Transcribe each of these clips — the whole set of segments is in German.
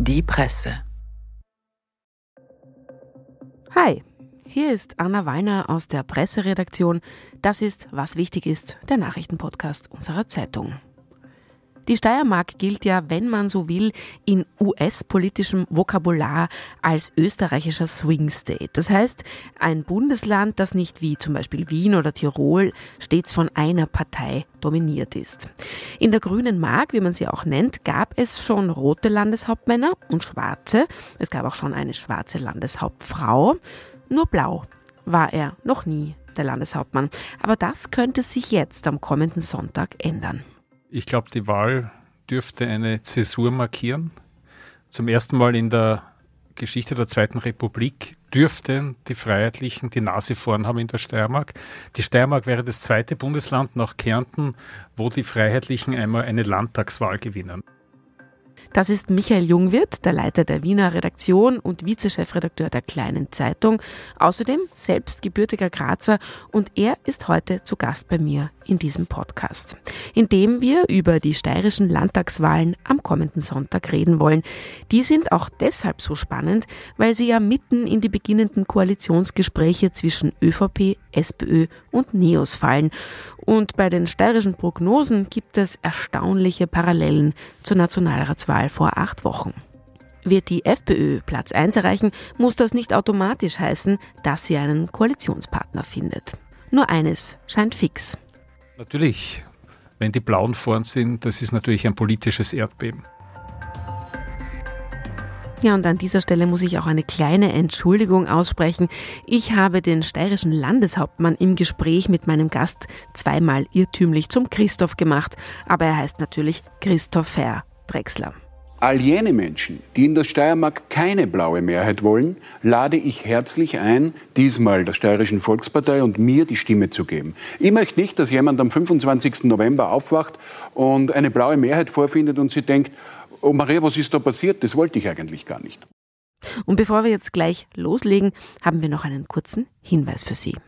Die Presse. Hi, hier ist Anna Wallner aus der Presseredaktion. Das ist Was wichtig ist, der Nachrichtenpodcast unserer Zeitung. Die Steiermark gilt ja, wenn man so will, in US-politischem Vokabular als österreichischer Swing State. Das heißt, ein Bundesland, das nicht wie zum Beispiel Wien oder Tirol stets von einer Partei dominiert ist. In der grünen Mark, wie man sie auch nennt, gab es schon rote Landeshauptmänner und schwarze. Es gab auch schon eine schwarze Landeshauptfrau. Nur blau war er noch nie, der Landeshauptmann. Aber das könnte sich jetzt am kommenden Sonntag ändern. Ich glaube, die Wahl dürfte eine Zäsur markieren. Zum ersten Mal in der Geschichte der Zweiten Republik dürften die Freiheitlichen die Nase vorn haben in der Steiermark. Die Steiermark wäre das zweite Bundesland nach Kärnten, wo die Freiheitlichen einmal eine Landtagswahl gewinnen. Das ist Michael Jungwirth, der Leiter der Wiener Redaktion und Vizechefredakteur der Kleinen Zeitung, außerdem selbst gebürtiger Grazer, und er ist heute zu Gast bei mir in diesem Podcast, in dem wir über die steirischen Landtagswahlen am kommenden Sonntag reden wollen. Die sind auch deshalb so spannend, weil sie ja mitten in die beginnenden Koalitionsgespräche zwischen ÖVP, SPÖ und NEOS fallen. Und bei den steirischen Prognosen gibt es erstaunliche Parallelen zur Nationalratswahl vor 8 Wochen. Wird die FPÖ Platz 1 erreichen, muss das nicht automatisch heißen, dass sie einen Koalitionspartner findet. Nur eines scheint fix. Natürlich, wenn die Blauen vorn sind, das ist natürlich ein politisches Erdbeben. Ja, und an dieser Stelle muss ich auch eine kleine Entschuldigung aussprechen. Ich habe den steirischen Landeshauptmann im Gespräch mit meinem Gast zweimal irrtümlich zum Christoph gemacht, aber er heißt natürlich Christopher Drechsler. All jene Menschen, die in der Steiermark keine blaue Mehrheit wollen, lade ich herzlich ein, diesmal der Steirischen Volkspartei und mir die Stimme zu geben. Ich möchte nicht, dass jemand am 25. November aufwacht und eine blaue Mehrheit vorfindet und sie denkt, oh Maria, was ist da passiert? Das wollte ich eigentlich gar nicht. Und bevor wir jetzt gleich loslegen, haben wir noch einen kurzen Hinweis für Sie.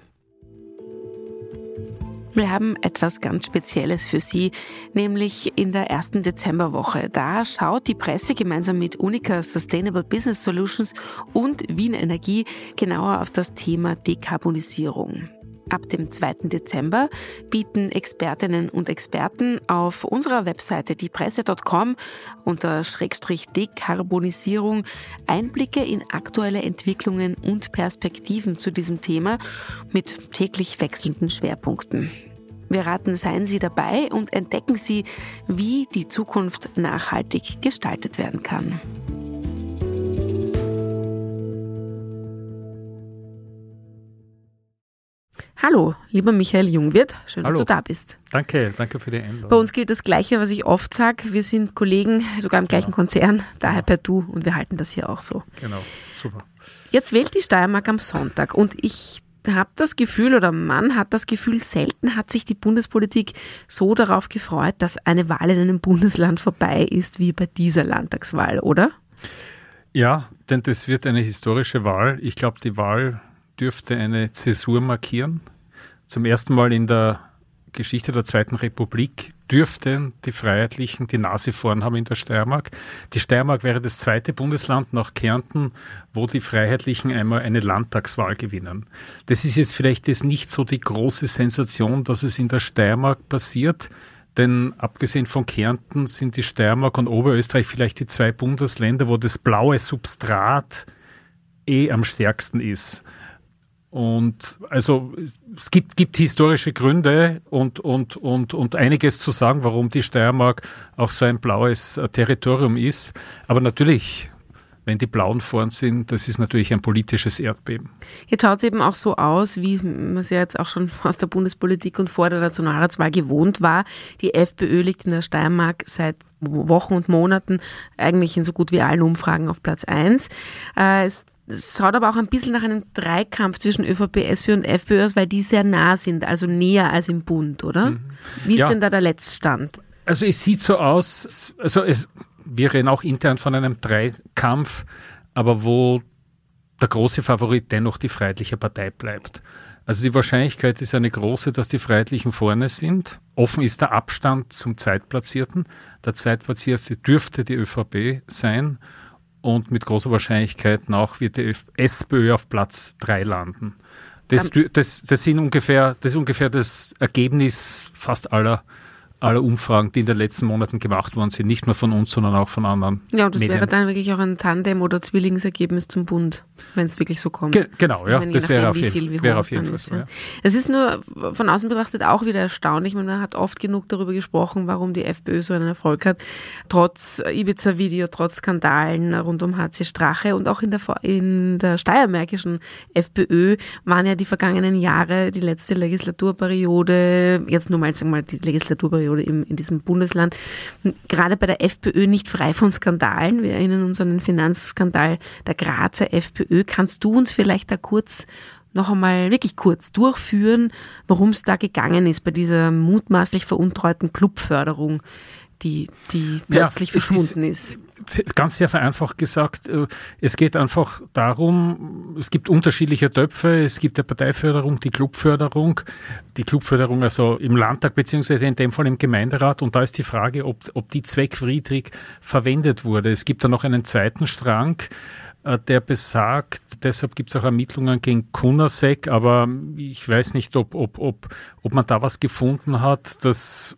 Wir haben etwas ganz Spezielles für Sie, nämlich in der ersten Dezemberwoche. Da schaut die Presse gemeinsam mit Unica Sustainable Business Solutions und Wien Energie genauer auf das Thema Dekarbonisierung. Ab dem 2. Dezember bieten Expertinnen und Experten auf unserer Webseite diepresse.com unter /Dekarbonisierung Einblicke in aktuelle Entwicklungen und Perspektiven zu diesem Thema mit täglich wechselnden Schwerpunkten. Wir raten, seien Sie dabei und entdecken Sie, wie die Zukunft nachhaltig gestaltet werden kann. Hallo, lieber Michael Jungwirth, schön, dass du da bist. Danke für die Einladung. Bei uns gilt das Gleiche, was ich oft sage. Wir sind Kollegen, sogar im gleichen Konzern, daher per Du, und wir halten das hier auch so. Genau, super. Jetzt wählt die Steiermark am Sonntag und ich habe das Gefühl, oder man hat das Gefühl, selten hat sich die Bundespolitik so darauf gefreut, dass eine Wahl in einem Bundesland vorbei ist, wie bei dieser Landtagswahl, oder? Ja, denn das wird eine historische Wahl. Ich glaube, die Wahl dürfte eine Zäsur markieren. Zum ersten Mal in der Geschichte der Zweiten Republik dürften die Freiheitlichen die Nase vorn haben in der Steiermark. Die Steiermark wäre das zweite Bundesland nach Kärnten, wo die Freiheitlichen einmal eine Landtagswahl gewinnen. Das ist jetzt vielleicht jetzt nicht so die große Sensation, dass es in der Steiermark passiert, denn abgesehen von Kärnten sind die Steiermark und Oberösterreich vielleicht die 2 Bundesländer, wo das blaue Substrat am stärksten ist. Und also es gibt historische Gründe und einiges zu sagen, warum die Steiermark auch so ein blaues Territorium ist. Aber natürlich, wenn die Blauen vorn sind, das ist natürlich ein politisches Erdbeben. Jetzt schaut es eben auch so aus, wie man es ja jetzt auch schon aus der Bundespolitik und vor der Nationalratswahl gewohnt war. Die FPÖ liegt in der Steiermark seit Wochen und Monaten eigentlich in so gut wie allen Umfragen auf Platz 1. Es schaut aber auch ein bisschen nach einem Dreikampf zwischen ÖVP, SPÖ und FPÖ aus, weil die sehr nah sind, also näher als im Bund, oder? Wie ist denn da der Letztstand? Also es sieht so aus, wir reden auch intern von einem Dreikampf, aber wo der große Favorit dennoch die Freiheitliche Partei bleibt. Also die Wahrscheinlichkeit ist eine große, dass die Freiheitlichen vorne sind. Offen ist der Abstand zum Zweitplatzierten. Der Zweitplatzierte dürfte die ÖVP sein. und mit großer Wahrscheinlichkeit nach wird die SPÖ auf Platz 3 landen. Das ist ungefähr das Ergebnis fast aller Umfragen, die in den letzten Monaten gemacht worden sind, nicht nur von uns, sondern auch von anderen Ja, und das Medien. wäre dann wirklich auch ein Tandem- oder Zwillingsergebnis zum Bund, wenn es wirklich so kommt. Genau, ja, meine, das wäre auf wie jeden Fall so. Ja. Es ist nur von außen betrachtet auch wieder erstaunlich. Man hat oft genug darüber gesprochen, warum die FPÖ so einen Erfolg hat, trotz Ibiza-Video, trotz Skandalen rund um HC Strache und auch in der steiermärkischen FPÖ waren ja die vergangenen Jahre, die letzte Legislaturperiode, jetzt nur mal, sagen wir mal, die Legislaturperiode in diesem Bundesland, gerade bei der FPÖ nicht frei von Skandalen. Wir erinnern uns an den Finanzskandal der Grazer FPÖ. Kannst du uns vielleicht da noch einmal wirklich kurz durchführen, worum es da gegangen ist bei dieser mutmaßlich veruntreuten Clubförderung, die plötzlich verschwunden ist? Ganz sehr vereinfacht gesagt, es geht einfach darum, es gibt unterschiedliche Töpfe, es gibt die Parteiförderung, die Clubförderung also im Landtag beziehungsweise in dem Fall im Gemeinderat, und da ist die Frage, ob die zweckwidrig verwendet wurde. Es gibt da noch einen zweiten Strang, der besagt, deshalb gibt es auch Ermittlungen gegen Kunasek, aber ich weiß nicht, ob man da was gefunden hat, das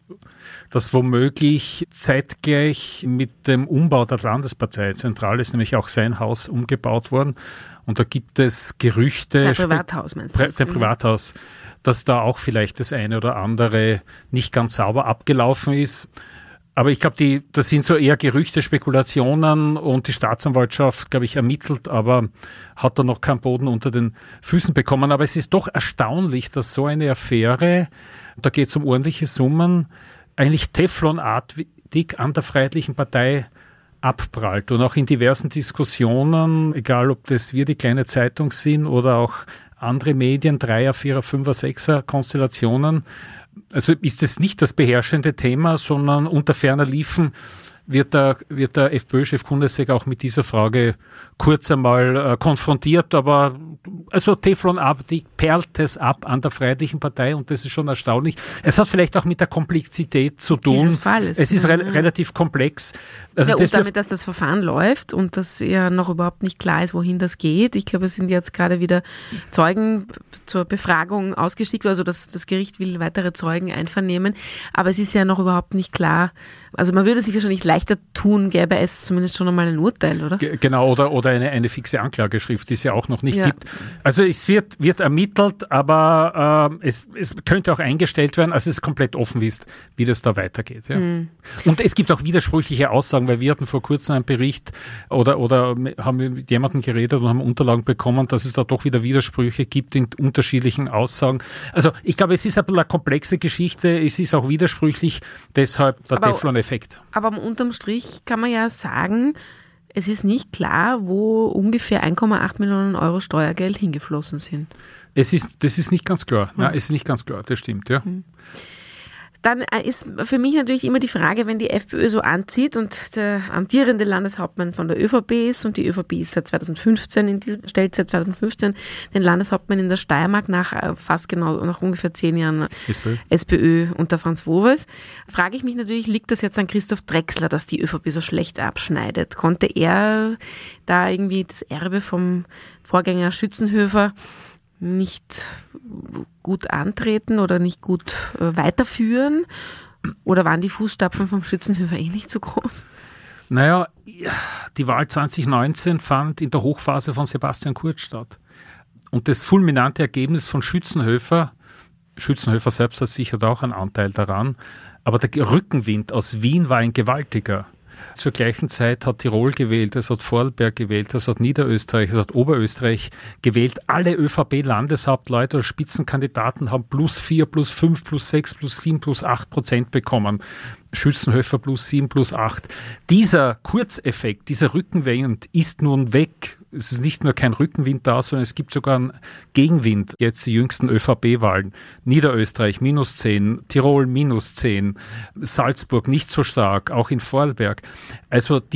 womöglich zeitgleich mit dem Umbau der Landespartei zentral ist, nämlich auch sein Haus umgebaut worden. Und da gibt es Gerüchte. Sein Privathaus meinst du? Sein Privathaus, dass da auch vielleicht das eine oder andere nicht ganz sauber abgelaufen ist. Aber ich glaube, das sind so eher Gerüchte, Spekulationen, und die Staatsanwaltschaft, glaube ich, ermittelt, aber hat da noch keinen Boden unter den Füßen bekommen. Aber es ist doch erstaunlich, dass so eine Affäre, da geht es um ordentliche Summen, eigentlich teflonartig an der Freiheitlichen Partei abprallt. Und auch in diversen Diskussionen, egal ob das wir die kleine Zeitung sind oder auch andere Medien, 3er, 4er, 5er, 6er Konstellationen, also ist es nicht das beherrschende Thema, sondern unter ferner Liefen wird der FPÖ-Chef Kunasek auch mit dieser Frage kurz einmal konfrontiert, aber also teflonartig perlt es ab an der Freiheitlichen Partei, und das ist schon erstaunlich. Es hat vielleicht auch mit der Komplexität zu tun. Dieses Falles. Es ist relativ komplex. Also ja, und damit, dass das Verfahren läuft und dass ja noch überhaupt nicht klar ist, wohin das geht. Ich glaube, es sind jetzt gerade wieder Zeugen zur Befragung ausgeschickt, also das Gericht will weitere Zeugen einvernehmen, aber es ist ja noch überhaupt nicht klar. Also man würde sich wahrscheinlich leichter tun, gäbe es zumindest schon einmal ein Urteil, oder? Genau, oder eine fixe Anklageschrift, die es ja auch noch nicht gibt. Also es wird ermittelt, aber es könnte auch eingestellt werden, also es ist komplett offen, wie das da weitergeht. Ja. Und es gibt auch widersprüchliche Aussagen, weil wir hatten vor kurzem einen Bericht oder haben mit jemandem geredet und haben Unterlagen bekommen, dass es da doch wieder Widersprüche gibt in unterschiedlichen Aussagen. Also ich glaube, es ist ein bisschen eine komplexe Geschichte, es ist auch widersprüchlich, deshalb der Teflon-Effekt. Aber unterm Strich kann man ja sagen, es ist nicht klar, wo ungefähr 1,8 Millionen Euro Steuergeld hingeflossen sind. Das ist nicht ganz klar. Ja, es ist nicht ganz klar, das stimmt, ja. Dann ist für mich natürlich immer die Frage, wenn die FPÖ so anzieht und der amtierende Landeshauptmann von der ÖVP ist, und die ÖVP ist stellt seit 2015 den Landeshauptmann in der Steiermark nach ungefähr 10 Jahren SPÖ unter Franz Wowes, frage ich mich natürlich, liegt das jetzt an Christoph Drexler, dass die ÖVP so schlecht abschneidet? Konnte er da irgendwie das Erbe vom Vorgänger Schützenhöfer nicht gut antreten oder nicht gut weiterführen? Oder waren die Fußstapfen vom Schützenhöfer nicht so groß? Naja, die Wahl 2019 fand in der Hochphase von Sebastian Kurz statt. Und das fulminante Ergebnis von Schützenhöfer selbst hat sicher auch einen Anteil daran, aber der Rückenwind aus Wien war ein gewaltiger. Zur gleichen Zeit hat Tirol gewählt, es hat Vorarlberg gewählt, es hat Niederösterreich, es hat Oberösterreich gewählt. Alle ÖVP-Landeshauptleute oder Spitzenkandidaten haben +4, +5, +6, +7, +8% bekommen. Schützenhöfer +7, +8. Dieser Kurzeffekt, dieser Rückenwind ist nun weg. Es ist nicht nur kein Rückenwind da, sondern es gibt sogar einen Gegenwind. Jetzt die jüngsten ÖVP-Wahlen. Niederösterreich -10, Tirol -10, Salzburg nicht so stark, auch in Vorarlberg. Also dieser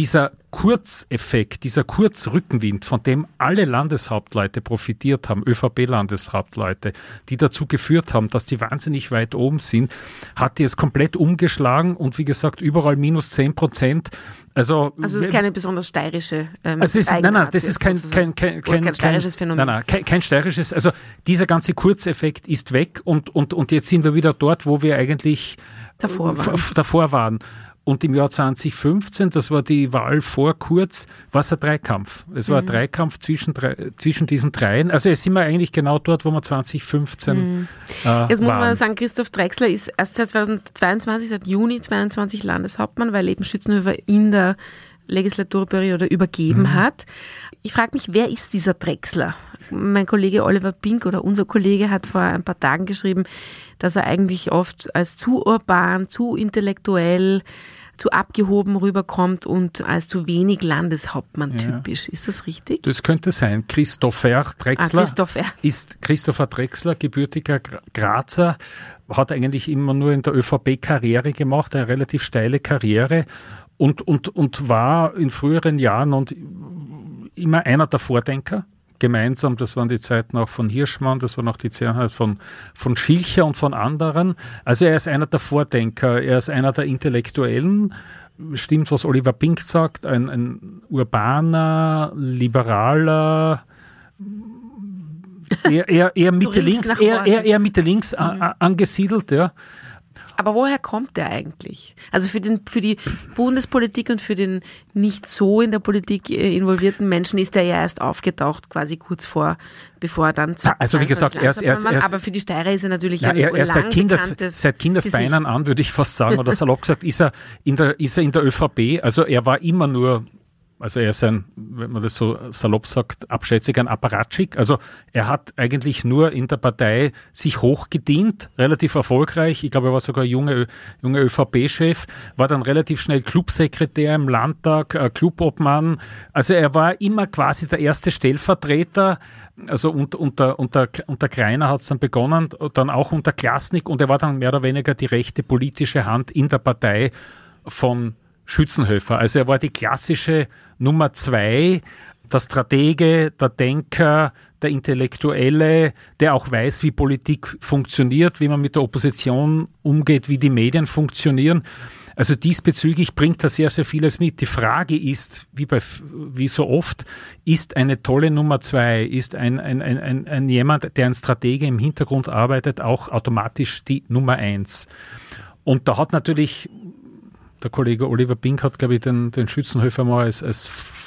Kurzeffekt, dieser Kurzrückenwind, von dem alle Landeshauptleute profitiert haben, ÖVP-Landeshauptleute, die dazu geführt haben, dass die wahnsinnig weit oben sind, hat die es komplett umgeschlagen und wie gesagt, überall minus 10%. Also es ist keine besonders steirische das ist kein steirisches Phänomen. Kein steirisches, also dieser ganze Kurzeffekt ist weg und jetzt sind wir wieder dort, wo wir eigentlich davor waren. Und im Jahr 2015, das war die Wahl vor Kurz, war es ein Dreikampf. Es war ein Dreikampf zwischen diesen dreien. Also jetzt sind wir eigentlich genau dort, wo wir 2015 Jetzt muss man sagen, Christoph Drechsler ist erst seit 2022, seit Juni 22 Landeshauptmann, weil eben Schützenhöfer in der Legislaturperiode übergeben hat. Ich frage mich, wer ist dieser Drechsler? Mein Kollege Oliver Pink oder unser Kollege hat vor ein paar Tagen geschrieben, dass er eigentlich oft als zu urban, zu intellektuell, zu abgehoben rüberkommt und als zu wenig Landeshauptmann typisch. Ist das richtig? Das könnte sein. Christopher Drechsler, gebürtiger Grazer, hat eigentlich immer nur in der ÖVP Karriere gemacht, eine relativ steile Karriere und war in früheren Jahren und immer einer der Vordenker. Gemeinsam, das waren die Zeiten auch von Hirschmann, das waren auch die Zeiten von Schilcher und von anderen. Also er ist einer der Vordenker, er ist einer der Intellektuellen, stimmt, was Oliver Pink sagt, ein urbaner, liberaler, eher Mitte links angesiedelt, ja. Aber woher kommt der eigentlich? Also für die Bundespolitik und für den nicht so in der Politik involvierten Menschen ist er ja erst aufgetaucht, quasi bevor er dann... Also wie gesagt, aber für die Steirer ist er natürlich seit Kindesbeinen an, würde ich fast sagen, oder salopp gesagt, ist er in der ÖVP, also er war immer nur... Also er ist wenn man das so salopp sagt, abschätzig ein Apparatschik. Also er hat eigentlich nur in der Partei sich hochgedient, relativ erfolgreich. Ich glaube, er war sogar junger ÖVP-Chef, war dann relativ schnell Clubsekretär im Landtag, Clubobmann. Also er war immer quasi der erste Stellvertreter. Also unter Greiner hat es dann begonnen, dann auch unter Klasnik und er war dann mehr oder weniger die rechte politische Hand in der Partei von Schützenhöfer. Also er war die klassische Nummer 2, der Stratege, der Denker, der Intellektuelle, der auch weiß, wie Politik funktioniert, wie man mit der Opposition umgeht, wie die Medien funktionieren. Also diesbezüglich bringt er sehr, sehr vieles mit. Die Frage ist, wie so oft, ist eine tolle Nummer 2, ist ein jemand, der ein Stratege im Hintergrund arbeitet, auch automatisch die Nummer 1. Und da hat natürlich der Kollege Oliver Pink hat, glaube ich, den Schützenhöfer mal als er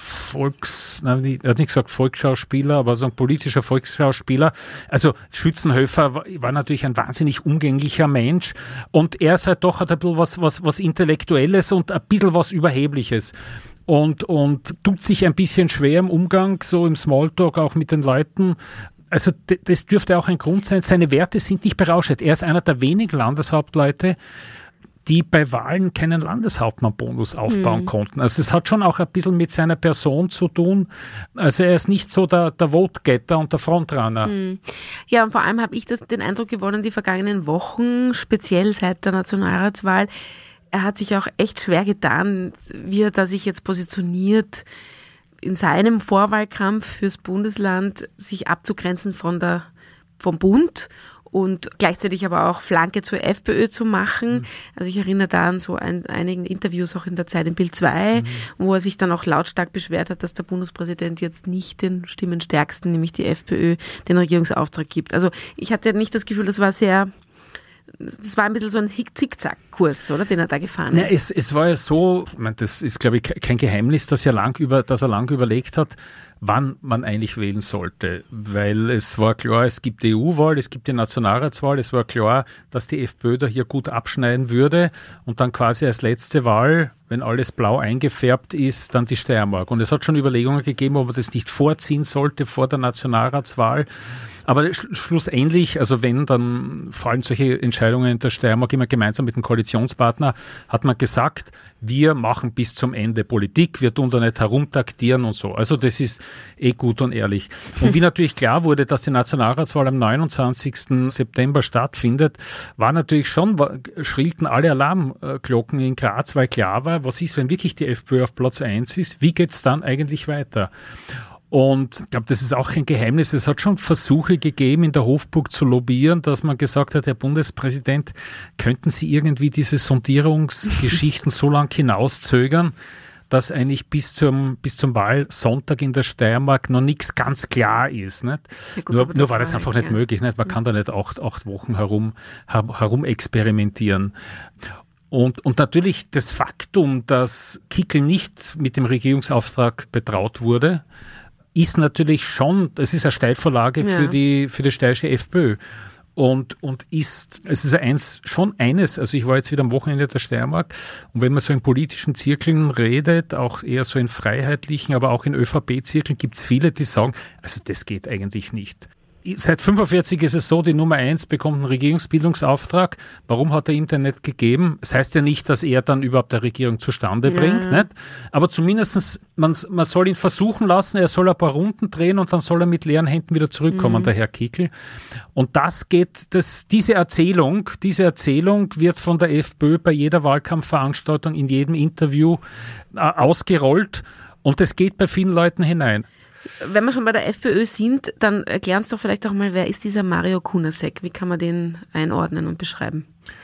hat nicht gesagt Volksschauspieler, aber so ein politischer Volksschauspieler. Also Schützenhöfer war natürlich ein wahnsinnig umgänglicher Mensch und er ist halt doch hat ein bisschen was Intellektuelles und ein bisschen was Überhebliches. Und tut sich ein bisschen schwer im Umgang, so im Smalltalk auch mit den Leuten. Also das dürfte auch ein Grund sein. Seine Werte sind nicht berauschend. Er ist einer der wenigen Landeshauptleute, die bei Wahlen keinen Landeshauptmann-Bonus aufbauen konnten. Also es hat schon auch ein bisschen mit seiner Person zu tun. Also er ist nicht so der Vote-Getter und der Frontrunner. Ja, und vor allem habe ich den Eindruck gewonnen, die vergangenen Wochen, speziell seit der Nationalratswahl, er hat sich auch echt schwer getan, wie er da sich jetzt positioniert, in seinem Vorwahlkampf fürs Bundesland sich abzugrenzen vom Bund und gleichzeitig aber auch Flanke zur FPÖ zu machen. Also ich erinnere da an so einigen Interviews auch in der Zeit in Bild 2, wo er sich dann auch lautstark beschwert hat, dass der Bundespräsident jetzt nicht den Stimmenstärksten, nämlich die FPÖ, den Regierungsauftrag gibt. Also ich hatte nicht das Gefühl, das war ein bisschen so ein Zickzack-Kurs, oder, den er da gefahren ist. Es war ja so, ich meine, das ist, glaube ich, kein Geheimnis, dass er lang überlegt hat, wann man eigentlich wählen sollte. Weil es war klar, es gibt die EU-Wahl, es gibt die Nationalratswahl, es war klar, dass die FPÖ da hier gut abschneiden würde und dann quasi als letzte Wahl, wenn alles blau eingefärbt ist, dann die Steiermark. Und es hat schon Überlegungen gegeben, ob man das nicht vorziehen sollte vor der Nationalratswahl. Aber schlussendlich, also wenn, dann fallen solche Entscheidungen in der Steiermark immer gemeinsam mit dem Koalitionspartner, hat man gesagt, wir machen bis zum Ende Politik, wir tun da nicht herumtaktieren und so. Also das ist gut und ehrlich. Und wie natürlich klar wurde, dass die Nationalratswahl am 29. September stattfindet, war natürlich schon, schrillten alle Alarmglocken in Graz, weil klar war, was ist, wenn wirklich die FPÖ auf Platz 1 ist, wie geht's dann eigentlich weiter? Und ich glaube, das ist auch kein Geheimnis. Es hat schon Versuche gegeben, in der Hofburg zu lobbyieren, dass man gesagt hat, Herr Bundespräsident, könnten Sie irgendwie diese Sondierungsgeschichten so lang hinauszögern, dass eigentlich bis zum Wahlsonntag in der Steiermark noch nichts ganz klar ist. Nicht? Ja gut, nur war das einfach nicht möglich. Nicht? Man kann da nicht acht Wochen herum experimentieren. Und natürlich das Faktum, dass Kickl nicht mit dem Regierungsauftrag betraut wurde, ist natürlich schon, es ist eine Steilvorlage für die steirische FPÖ. Und es ist schon eines, also ich war jetzt wieder am Wochenende der Steiermark, und wenn man so in politischen Zirkeln redet, auch eher so in freiheitlichen, aber auch in ÖVP-Zirkeln, gibt es viele, die sagen, also das geht eigentlich nicht. Seit 1945 ist es so, die Nummer 1 bekommt einen Regierungsbildungsauftrag. Warum hat er ihm denn nicht gegeben? Das heißt ja nicht, dass er dann überhaupt eine Regierung zustande bringt, nicht? Aber zumindest man soll ihn versuchen lassen, er soll ein paar Runden drehen und dann soll er mit leeren Händen wieder zurückkommen, der Herr Kickl. Und diese Erzählung wird von der FPÖ bei jeder Wahlkampfveranstaltung, in jedem Interview ausgerollt, und das geht bei vielen Leuten hinein. Wenn wir schon bei der FPÖ sind, dann erklär uns doch vielleicht auch mal, wer ist dieser Mario Kunasek? Wie kann man den einordnen und beschreiben?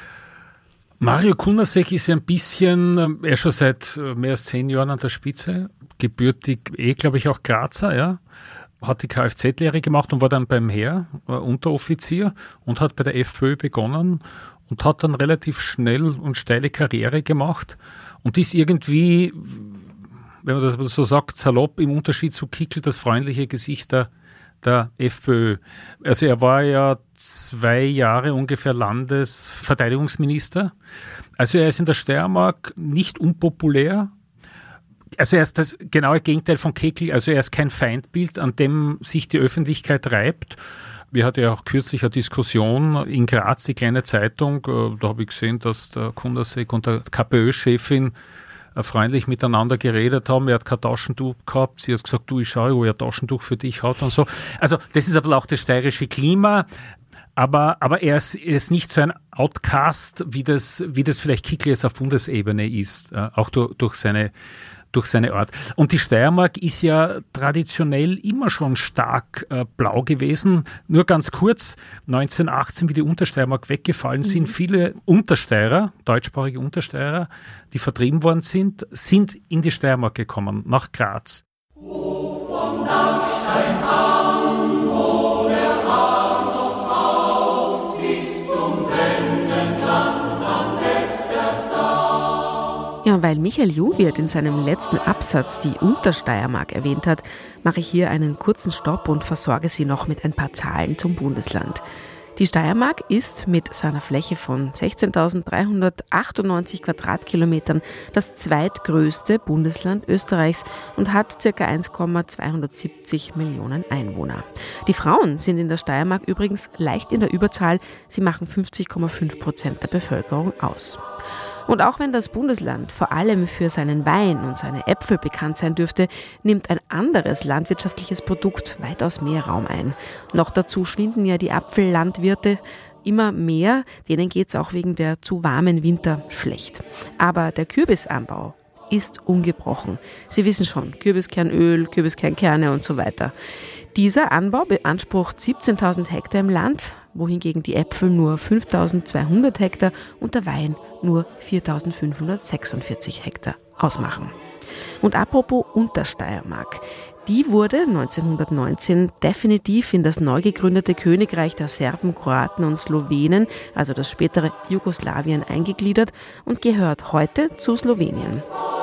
Mario Kunasek ist ja ein bisschen, er schon seit mehr als 10 Jahren an der Spitze, gebürtig glaube ich auch Grazer, ja. Hat die Kfz-Lehre gemacht und war dann beim Heer Unteroffizier und hat bei der FPÖ begonnen und hat dann relativ schnell und steile Karriere gemacht und ist irgendwie, wenn man das so sagt, salopp, im Unterschied zu Kickl, das freundliche Gesicht der FPÖ. Also er war ja 2 Jahre ungefähr Landesverteidigungsminister. Also er ist in der Steiermark nicht unpopulär. Also er ist das genaue Gegenteil von Kickl. Also er ist kein Feindbild, an dem sich die Öffentlichkeit reibt. Wir hatten ja auch kürzlich eine Diskussion in Graz, die kleine Zeitung. Da habe ich gesehen, dass der Kunasek und der KPÖ-Chefin freundlich miteinander geredet haben. Er hat kein Taschentuch gehabt. Sie hat gesagt, du, ich schaue, wo er ein Taschentuch für dich hat und so. Also das ist aber auch das steirische Klima. Aber er ist nicht so ein Outcast, wie das vielleicht Kickl jetzt auf Bundesebene ist. Auch durch seine Art. Und die Steiermark ist ja traditionell immer schon stark blau gewesen. Nur ganz kurz, 1918, wie die Untersteiermark weggefallen sind, viele Untersteirer, deutschsprachige Untersteirer, die vertrieben worden sind in die Steiermark gekommen, nach Graz. Hoch vom Dachstein an, wo der Hahn noch haust, bis zum Wendenland wandert der Saar. Ja, weil Michael Jungwirth in seinem letzten Absatz die Untersteiermark erwähnt hat, mache ich hier einen kurzen Stopp und versorge Sie noch mit ein paar Zahlen zum Bundesland. Die Steiermark ist mit seiner Fläche von 16.398 Quadratkilometern das zweitgrößte Bundesland Österreichs und hat ca. 1,270 Millionen Einwohner. Die Frauen sind in der Steiermark übrigens leicht in der Überzahl, sie machen 50,5% der Bevölkerung aus. Und auch wenn das Bundesland vor allem für seinen Wein und seine Äpfel bekannt sein dürfte, nimmt ein anderes landwirtschaftliches Produkt weitaus mehr Raum ein. Noch dazu schwinden ja die Apfellandwirte immer mehr, denen geht es auch wegen der zu warmen Winter schlecht. Aber der Kürbisanbau ist ungebrochen. Sie wissen schon, Kürbiskernöl, Kürbiskерnkerne und so weiter. Dieser Anbau beansprucht 17.000 Hektar im Land, wohingegen die Äpfel nur 5.200 Hektar und der Wein nur 4.546 Hektar ausmachen. Und apropos Untersteiermark. Die wurde 1919 definitiv in das neu gegründete Königreich der Serben, Kroaten und Slowenen, also das spätere Jugoslawien, eingegliedert und gehört heute zu Slowenien.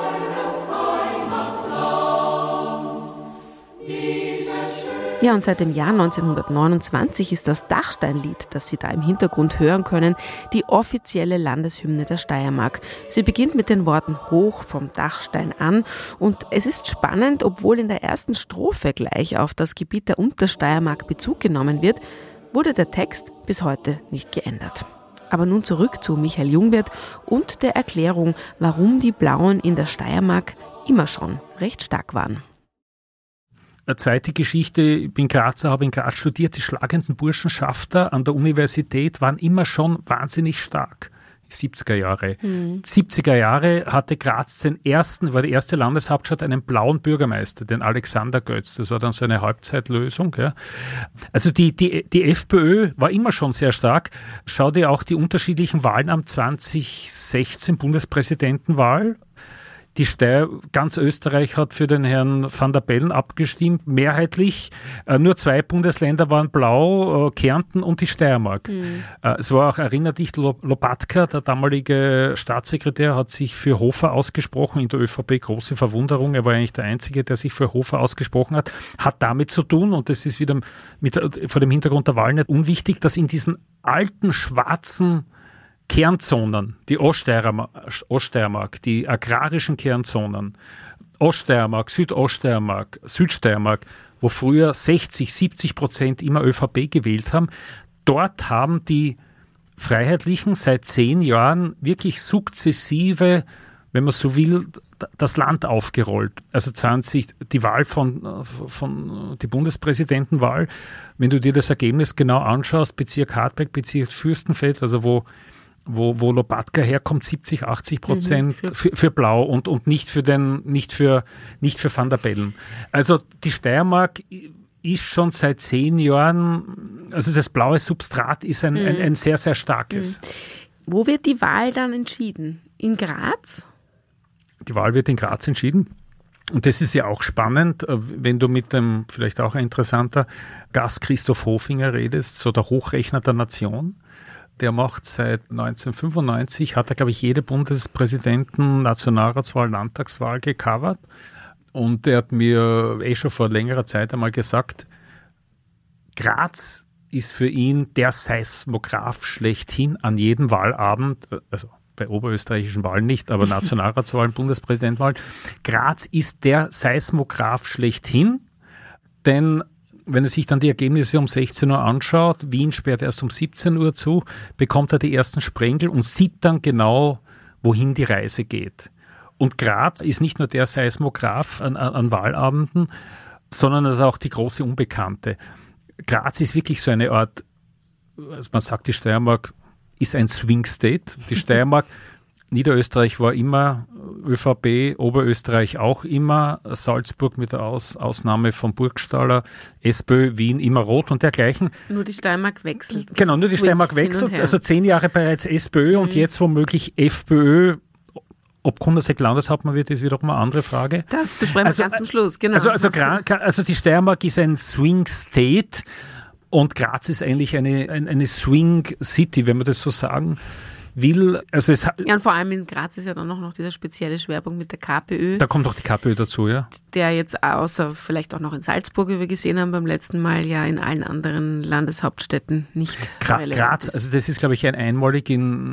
Ja, und seit dem Jahr 1929 ist das Dachsteinlied, das Sie da im Hintergrund hören können, die offizielle Landeshymne der Steiermark. Sie beginnt mit den Worten Hoch vom Dachstein an und es ist spannend, obwohl in der ersten Strophe gleich auf das Gebiet der Untersteiermark Bezug genommen wird, wurde der Text bis heute nicht geändert. Aber nun zurück zu Michael Jungwirth und der Erklärung, warum die Blauen in der Steiermark immer schon recht stark waren. Eine zweite Geschichte, ich bin Grazer, habe in Graz studiert, die schlagenden Burschenschafter an der Universität waren immer schon wahnsinnig stark. 70er Jahre. 70er Jahre hatte Graz war die erste Landeshauptstadt, einen blauen Bürgermeister, den Alexander Götz. Das war dann so eine Halbzeitlösung. Ja. Also die FPÖ war immer schon sehr stark. Schau dir auch die unterschiedlichen Wahlen am 2016 Bundespräsidentenwahl. Ganz Österreich hat für den Herrn Van der Bellen abgestimmt, mehrheitlich. Nur 2 Bundesländer waren blau, Kärnten und die Steiermark. Es war auch, erinnert dich, Lopatka, der damalige Staatssekretär, hat sich für Hofer ausgesprochen, in der ÖVP große Verwunderung. Er war eigentlich der Einzige, der sich für Hofer ausgesprochen hat. Hat damit zu tun, und das ist wieder vor dem Hintergrund der Wahl nicht unwichtig, dass in diesen alten schwarzen Kernzonen, die Oststeiermark, die agrarischen Kernzonen, Oststeiermark, Südoststeiermark, Südsteiermark, wo früher 60-70% immer ÖVP gewählt haben, dort haben die Freiheitlichen seit 10 Jahren wirklich sukzessive, wenn man so will, das Land aufgerollt. Also die Wahl von die Bundespräsidentenwahl, wenn du dir das Ergebnis genau anschaust, Bezirk Hartberg, Bezirk Fürstenfeld, also wo Lopatka herkommt, 70-80% für Blau und nicht für Van der Bellen. Also die Steiermark ist schon seit 10 Jahren, also das blaue Substrat ist ein sehr, sehr starkes. Wo wird die Wahl dann entschieden? In Graz? Die Wahl wird in Graz entschieden. Und das ist ja auch spannend, wenn du mit dem, vielleicht auch ein interessanter Gast Christoph Hofinger redest, so der Hochrechner der Nation. Der macht seit 1995, hat er, glaube ich, jede Bundespräsidenten-, Nationalratswahl, Landtagswahl gecovert. Und der hat mir schon vor längerer Zeit einmal gesagt, Graz ist für ihn der Seismograph schlechthin an jedem Wahlabend, also bei oberösterreichischen Wahlen nicht, aber Nationalratswahlen, Bundespräsidentenwahlen. Graz ist der Seismograph schlechthin, denn wenn er sich dann die Ergebnisse um 16 Uhr anschaut, Wien sperrt erst um 17 Uhr zu, bekommt er die ersten Sprengel und sieht dann genau, wohin die Reise geht. Und Graz ist nicht nur der Seismograph an Wahlabenden, sondern es ist auch die große Unbekannte. Graz ist wirklich so eine Art, also man sagt, die Steiermark ist ein Swing State. Die Steiermark, Niederösterreich war immer ÖVP, Oberösterreich auch immer, Salzburg mit der Ausnahme von Burgstaller, SPÖ, Wien immer rot und dergleichen. Nur die Steiermark wechselt. Genau, nur die Steiermark wechselt, also 10 Jahre bereits SPÖ und jetzt womöglich FPÖ. Ob Kundersegg Landeshauptmann wird, ist wiederum eine andere Frage. Das besprechen wir ganz zum Schluss, genau. Also die Steiermark ist ein Swing State und Graz ist eigentlich eine Swing City, wenn man das so sagen will. Also und vor allem in Graz ist ja dann noch dieser spezielle Schwerpunkt mit der KPÖ. Da kommt auch die KPÖ dazu, ja. Der jetzt außer vielleicht auch noch in Salzburg, wie wir gesehen haben beim letzten Mal, ja in allen anderen Landeshauptstädten nicht Graz, also das ist, glaube ich, ein einmalig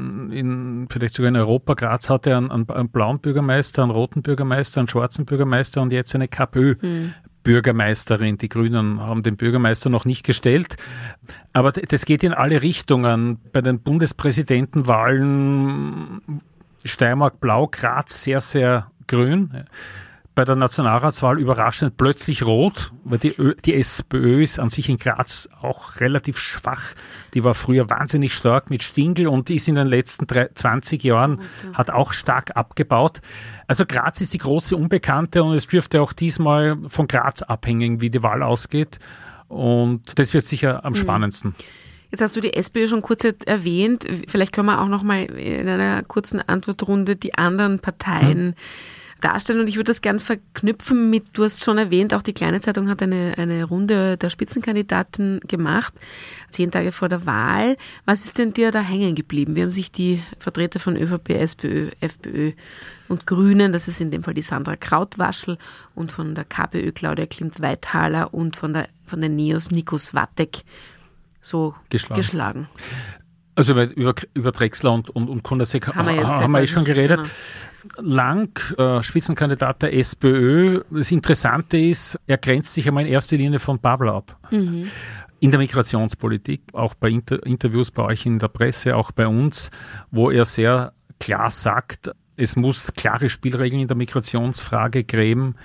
in vielleicht sogar in Europa. Graz hatte einen blauen Bürgermeister, einen roten Bürgermeister, einen schwarzen Bürgermeister und jetzt eine KPÖ. Bürgermeisterin. Die Grünen haben den Bürgermeister noch nicht gestellt. Aber das geht in alle Richtungen. Bei den Bundespräsidentenwahlen Steiermark blau, Graz sehr, sehr grün. Bei der Nationalratswahl überraschend plötzlich rot, weil die SPÖ ist an sich in Graz auch relativ schwach. Die war früher wahnsinnig stark mit Stingl und ist in den letzten 20 Jahren, hat auch stark abgebaut. Also Graz ist die große Unbekannte und es dürfte auch diesmal von Graz abhängen, wie die Wahl ausgeht. Und das wird sicher am spannendsten. Jetzt hast du die SPÖ schon kurz erwähnt. Vielleicht können wir auch noch mal in einer kurzen Antwortrunde die anderen Parteien darstellen. Und ich würde das gern verknüpfen mit, du hast schon erwähnt, auch die Kleine Zeitung hat eine Runde der Spitzenkandidaten gemacht, 10 Tage vor der Wahl. Was ist denn dir da hängen geblieben? Wie haben sich die Vertreter von ÖVP, SPÖ, FPÖ und Grünen, das ist in dem Fall die Sandra Krautwaschl, und von der KPÖ Claudia Klimt-Weithaler und von den NEOS Nikos Wattek so geschlagen? Also über Drechsler und Kundersegg haben wir schon geredet. Genau. Lang Spitzenkandidat der SPÖ. Das Interessante ist, er grenzt sich einmal in erster Linie von Babler ab. In der Migrationspolitik, auch bei Interviews bei euch in der Presse, auch bei uns, wo er sehr klar sagt, es muss klare Spielregeln in der Migrationsfrage geben.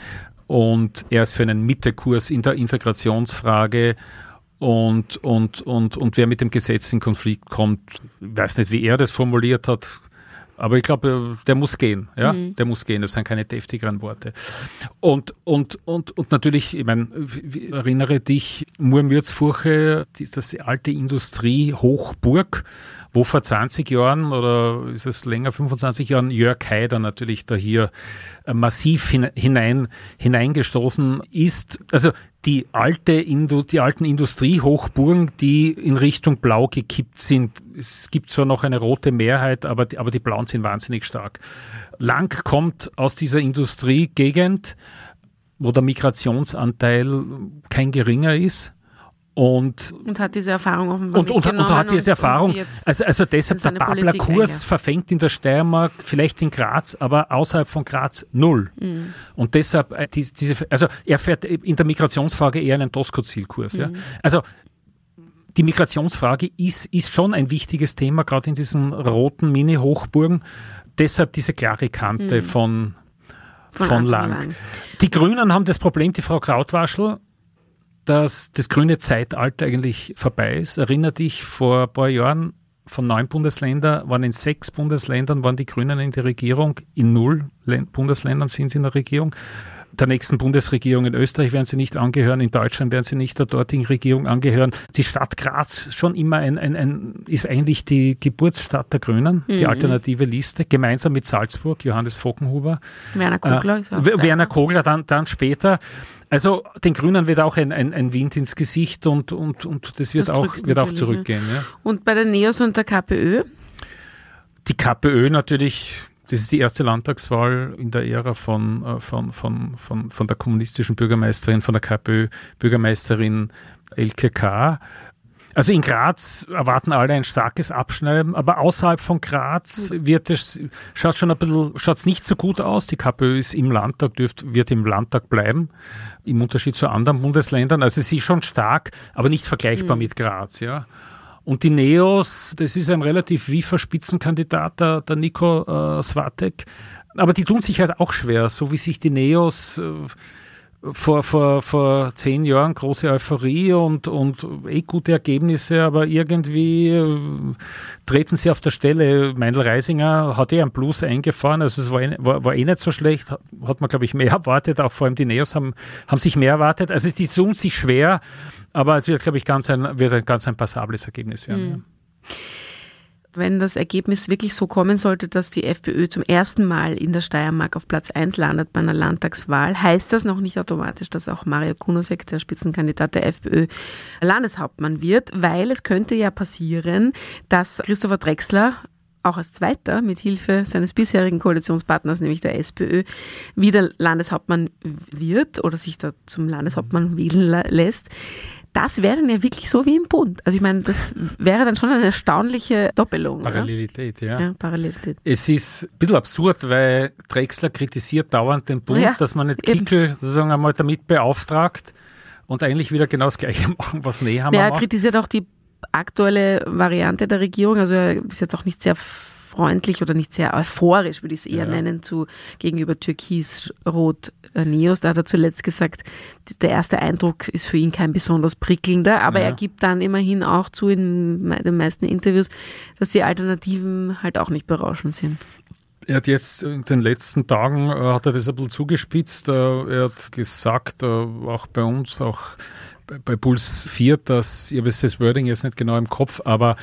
und er ist für einen Mittekurs in der Integrationsfrage. Und wer mit dem Gesetz in Konflikt kommt, ich weiß nicht, wie er das formuliert hat, aber ich glaube, der muss gehen. Ja? Der muss gehen, das sind keine deftigeren Worte. Und natürlich, ich meine, erinnere dich, Murmürzfurche, das alte Industrie-Hochburg, wo vor 20 Jahren oder ist es länger, 25 Jahren, Jörg Haider natürlich da hier massiv hineingestoßen ist. Also die alten Industriehochburgen, die in Richtung Blau gekippt sind. Es gibt zwar noch eine rote Mehrheit, aber die Blauen sind wahnsinnig stark. Lang kommt aus dieser Industriegegend, wo der Migrationsanteil kein geringer ist. Und hat diese Erfahrung offenbar mitgenommen. Und hat diese Erfahrung, also deshalb der Babler-Kurs verfängt in der Steiermark, vielleicht in Graz, aber außerhalb von Graz null. Und deshalb, er fährt in der Migrationsfrage eher einen Doskozil-Kurs. Ja? Also die Migrationsfrage ist schon ein wichtiges Thema, gerade in diesen roten Mini-Hochburgen. Deshalb diese klare Kante von Lang. Die Grünen haben das Problem, die Frau Krautwaschl, dass das grüne Zeitalter eigentlich vorbei ist. Erinner dich, vor ein paar Jahren von 9 Bundesländern waren in 6 Bundesländern waren die Grünen in der Regierung, in 0 Bundesländern sind sie in der Regierung. Der nächsten Bundesregierung in Österreich werden sie nicht angehören, in Deutschland werden sie nicht der dortigen Regierung angehören. Die Stadt Graz schon immer ist eigentlich die Geburtsstadt der Grünen, die alternative Liste, gemeinsam mit Salzburg, Johannes Vockenhuber. Werner Kogler ist auch Werner Kogler dann später. Also den Grünen wird auch ein Wind ins Gesicht und das wird auch zurückgehen. Ja. Und bei der NEOS und der KPÖ? Die KPÖ natürlich, das ist die erste Landtagswahl in der Ära von der kommunistischen Bürgermeisterin, von der KPÖ-Bürgermeisterin Elke K. Also in Graz erwarten alle ein starkes Abschneiden, aber außerhalb von Graz schaut's nicht so gut aus. Die KPÖ ist im Landtag, wird im Landtag bleiben, im Unterschied zu anderen Bundesländern. Also sie ist schon stark, aber nicht vergleichbar mit Graz, ja. Und die NEOS, das ist ein relativ wiefer Spitzenkandidat, der Nico Swatek. Aber die tun sich halt auch schwer, so wie sich die NEOS vor 10 Jahren große Euphorie und gute Ergebnisse, aber irgendwie treten sie auf der Stelle. Meindl-Reisinger hat einen Plus eingefahren, also es war nicht so schlecht, hat man, glaube ich, mehr erwartet, auch vor allem die NEOS haben sich mehr erwartet. Also die tun sich schwer, aber es wird, glaube ich, ganz ein passables Ergebnis werden. Wenn das Ergebnis wirklich so kommen sollte, dass die FPÖ zum ersten Mal in der Steiermark auf Platz 1 landet bei einer Landtagswahl, heißt das noch nicht automatisch, dass auch Mario Kunasek, der Spitzenkandidat der FPÖ, Landeshauptmann wird, weil es könnte ja passieren, dass Christopher Drexler auch als Zweiter mit Hilfe seines bisherigen Koalitionspartners, nämlich der SPÖ, wieder Landeshauptmann wird oder sich da zum Landeshauptmann wählen lässt. Das wäre dann ja wirklich so wie im Bund. Also ich meine, das wäre dann schon eine erstaunliche Doppelung. Parallelität, oder? Ja, Parallelität. Es ist ein bisschen absurd, weil Drexler kritisiert dauernd den Bund, dass man nicht Kickl sozusagen einmal damit beauftragt und eigentlich wieder genau das Gleiche machen, was Nehammer macht. Er kritisiert auch die aktuelle Variante der Regierung. Also er ist jetzt auch nicht sehr freundlich oder nicht sehr euphorisch, würde ich es eher nennen, gegenüber Türkis-Rot NEOS. Da hat er zuletzt gesagt, der erste Eindruck ist für ihn kein besonders prickelnder, aber er gibt dann immerhin auch zu in den meisten Interviews, dass die Alternativen halt auch nicht berauschend sind. Er hat jetzt in den letzten Tagen, hat er das ein bisschen zugespitzt, er hat gesagt, auch bei uns, auch bei Puls 4, dass, ich habe das Wording jetzt nicht genau im Kopf, aber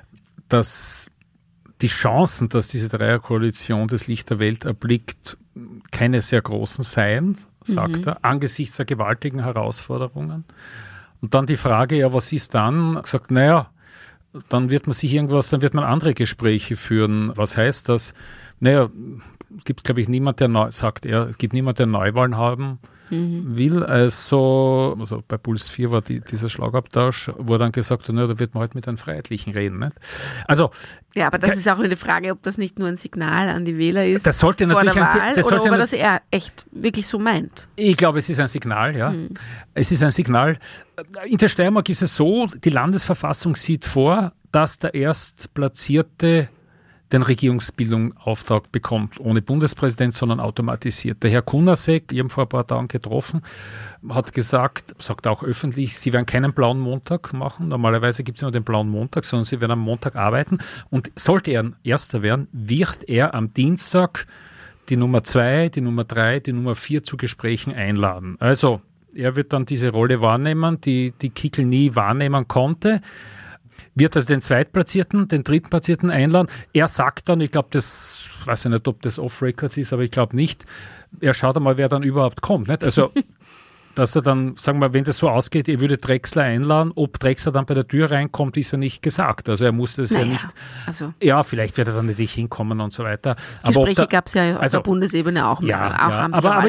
dass die Chancen, dass diese Dreierkoalition das Licht der Welt erblickt, keine sehr großen seien, sagt er, angesichts der gewaltigen Herausforderungen. Und dann die Frage, ja, was ist dann? Gesagt, naja, dann wird man andere Gespräche führen. Was heißt das? Naja, es gibt, glaube ich, niemand, es gibt niemand, der Neuwahlen haben will. Also bei Puls 4 war dieser Schlagabtausch, wo er dann gesagt hat, na, da wird man halt mit einem Freiheitlichen reden. Nicht? Also, ja, aber das ist auch eine Frage, ob das nicht nur ein Signal an die Wähler ist, das sollte vor natürlich der Wahl, oder ob er das eher echt wirklich so meint. Ich glaube, es ist ein Signal, ja. Es ist ein Signal. In der Steiermark ist es so, die Landesverfassung sieht vor, dass der Erstplatzierte den Regierungsbildungsauftrag bekommt, ohne Bundespräsident, sondern automatisiert. Der Herr Kunasek, ich habe ihn vor ein paar Tagen getroffen, hat gesagt, sagt auch öffentlich, sie werden keinen blauen Montag machen. Normalerweise gibt es immer den blauen Montag, sondern sie werden am Montag arbeiten. Und sollte er ein Erster werden, wird er am Dienstag die Nummer 2, die Nummer 3, die Nummer 4 zu Gesprächen einladen. Also er wird dann diese Rolle wahrnehmen, die Kickl nie wahrnehmen konnte. Wird also den Zweitplatzierten, den Drittplatzierten einladen. Er sagt dann, ich glaube, das, weiß ich nicht, ob das Off-Records ist, aber ich glaube nicht, er schaut einmal, wer dann überhaupt kommt. Nicht? Also, dass er dann, sagen wir, wenn das so ausgeht, er würde Drexler einladen, ob Drexler dann bei der Tür reinkommt, ist ja nicht gesagt. Also er musste es ja nicht, ja, vielleicht wird er dann nicht hinkommen und so weiter. Gespräche gab es ja auf der Bundesebene auch mehr. Aber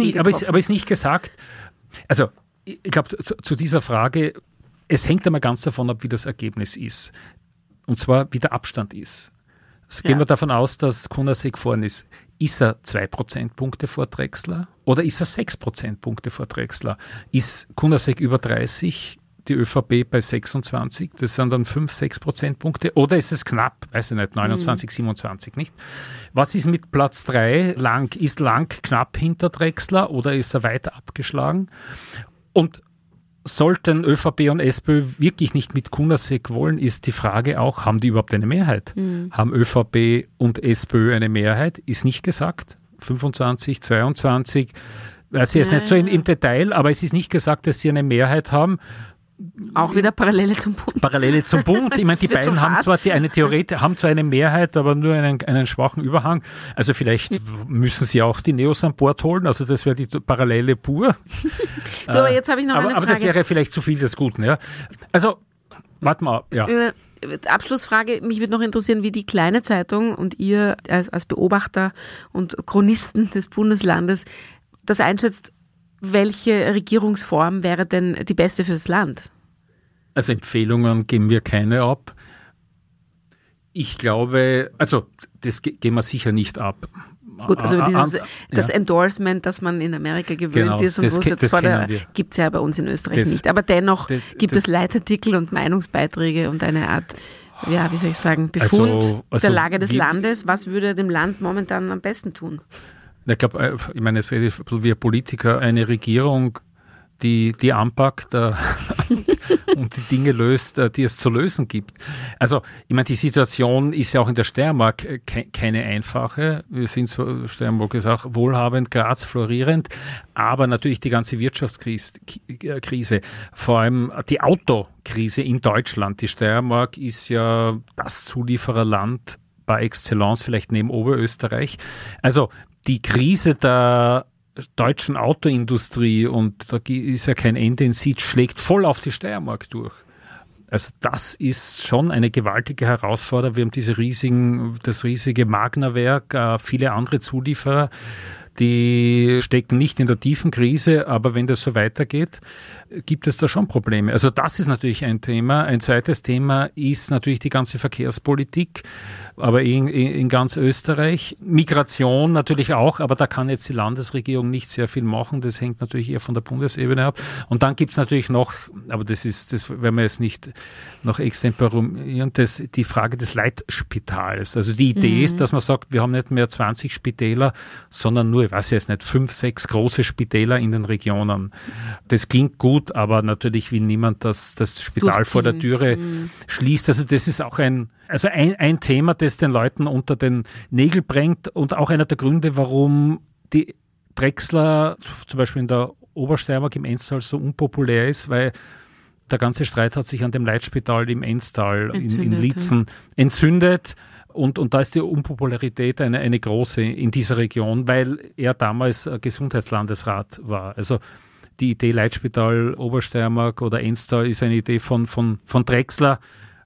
ist nicht gesagt. Also, ich glaube, zu dieser Frage, es hängt einmal ganz davon ab, wie das Ergebnis ist. Und zwar, wie der Abstand ist. Also gehen wir davon aus, dass Kunasek vorne ist. Ist er 2 Prozentpunkte vor Drexler oder ist er 6 Prozentpunkte vor Drexler? Ist Kunasek über 30, die ÖVP bei 26? Das sind dann 5-6 Prozentpunkte. Oder ist es knapp? Weiß ich nicht, 29, 27, nicht? Was ist mit Platz 3? Lang? Ist Lang knapp hinter Drexler oder ist er weit abgeschlagen? Und sollten ÖVP und SPÖ wirklich nicht mit Kunasek wollen, ist die Frage auch, haben die überhaupt eine Mehrheit? Haben ÖVP und SPÖ eine Mehrheit? Ist nicht gesagt. 25, 22, weiß ich jetzt nicht so im Detail, aber es ist nicht gesagt, dass sie eine Mehrheit haben. Auch wieder Parallele zum Bund. Parallele zum Bund. Ich meine, die beiden haben zwar haben zwar eine Mehrheit, aber nur einen schwachen Überhang. Also vielleicht müssen sie auch die Neos an Bord holen. Also das wäre die Parallele pur. Aber jetzt habe ich noch eine Frage. Aber das wäre vielleicht zu viel des Guten. Ja. Also, warten wir ab. Ja. Abschlussfrage. Mich würde noch interessieren, wie die Kleine Zeitung und ihr als Beobachter und Chronisten des Bundeslandes das einschätzt. Welche Regierungsform wäre denn die beste fürs Land? Also Empfehlungen geben wir keine ab. Ich glaube, also das geben wir sicher nicht ab. Gut, also das Endorsement, das man in Amerika gewöhnt ist und wo es jetzt gibt es ja bei uns in Österreich nicht. Aber dennoch gibt es Leitartikel und Meinungsbeiträge und eine Art, ja, wie soll ich sagen, Befund der Lage des Landes. Was würde dem Land momentan am besten tun? Ich glaube, ich meine, es redet wie ein Politiker, eine Regierung, die anpackt und die Dinge löst, die es zu lösen gibt. Also, ich meine, die Situation ist ja auch in der Steiermark keine einfache. Wir sind zwar, Steiermark ist auch wohlhabend, Graz florierend, aber natürlich die ganze Wirtschaftskrise, vor allem die Autokrise in Deutschland. Die Steiermark ist ja das Zuliefererland par excellence, vielleicht neben Oberösterreich. Also, die Krise der deutschen Autoindustrie, und da ist ja kein Ende in Sicht, schlägt voll auf die Steiermark durch. Also das ist schon eine gewaltige Herausforderung. Wir haben das riesige Magna-Werk, viele andere Zulieferer, die stecken nicht in der tiefen Krise, aber wenn das so weitergeht, gibt es da schon Probleme. Also das ist natürlich ein Thema. Ein zweites Thema ist natürlich die ganze Verkehrspolitik, aber in ganz Österreich. Migration natürlich auch, aber da kann jetzt die Landesregierung nicht sehr viel machen. Das hängt natürlich eher von der Bundesebene ab. Und dann gibt es natürlich noch, aber das werden wir jetzt nicht noch extemporieren, die Frage des Leitspitals. Also die Idee ist, dass man sagt, wir haben nicht mehr 20 Spitäler, sondern nur, ich weiß jetzt nicht, 5, 6 große Spitäler in den Regionen. Das klingt gut, aber natürlich will niemand, dass das Spital vor der Türe schließt. Also das ist auch ein Thema, das den Leuten unter den Nägel brennt und auch einer der Gründe, warum die Drexler zum Beispiel in der Obersteiermark im Enztal so unpopulär ist, weil der ganze Streit hat sich an dem Leitspital im Enztal in Lietzen entzündet. Und da ist die Unpopularität eine große in dieser Region, weil er damals Gesundheitslandesrat war. Also die Idee Leitspital Obersteiermark oder Enztal ist eine Idee von Drexler.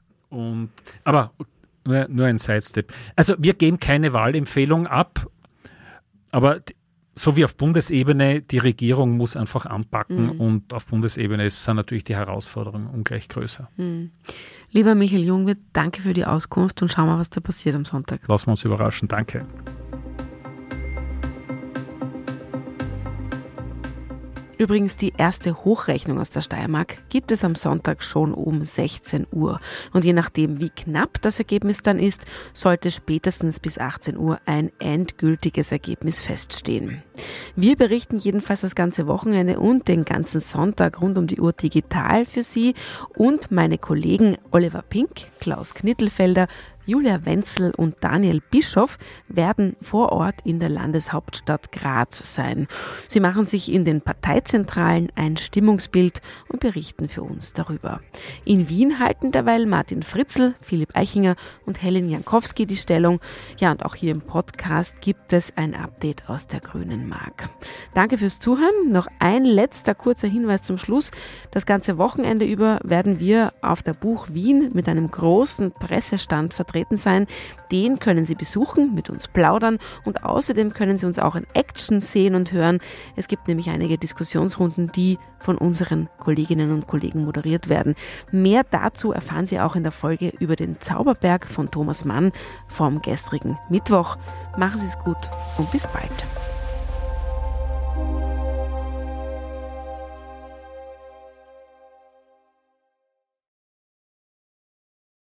Aber nur ein Sidestep. Also wir geben keine Wahlempfehlung ab, aber so wie auf Bundesebene, die Regierung muss einfach anpacken und auf Bundesebene sind natürlich die Herausforderungen ungleich größer. Lieber Michael Jungwirth, danke für die Auskunft und schauen wir, was da passiert am Sonntag. Lassen wir uns überraschen. Danke. Übrigens, die erste Hochrechnung aus der Steiermark gibt es am Sonntag schon um 16 Uhr. Und je nachdem, wie knapp das Ergebnis dann ist, sollte spätestens bis 18 Uhr ein endgültiges Ergebnis feststehen. Wir berichten jedenfalls das ganze Wochenende und den ganzen Sonntag rund um die Uhr digital für Sie und meine Kollegen Oliver Pink, Klaus Knittelfelder, Julia Wenzel und Daniel Bischof werden vor Ort in der Landeshauptstadt Graz sein. Sie machen sich in den Parteizentralen ein Stimmungsbild und berichten für uns darüber. In Wien halten derweil Martin Fritzl, Philipp Eichinger und Helen Jankowski die Stellung. Ja, und auch hier im Podcast gibt es ein Update aus der Grünen Mark. Danke fürs Zuhören. Noch ein letzter kurzer Hinweis zum Schluss. Das ganze Wochenende über werden wir auf der Buch Wien mit einem großen Pressestand vertreten sein. Den können Sie besuchen, mit uns plaudern und außerdem können Sie uns auch in Action sehen und hören. Es gibt nämlich einige Diskussionsrunden, die von unseren Kolleginnen und Kollegen moderiert werden. Mehr dazu erfahren Sie auch in der Folge über den Zauberberg von Thomas Mann vom gestrigen Mittwoch. Machen Sie es gut und bis bald.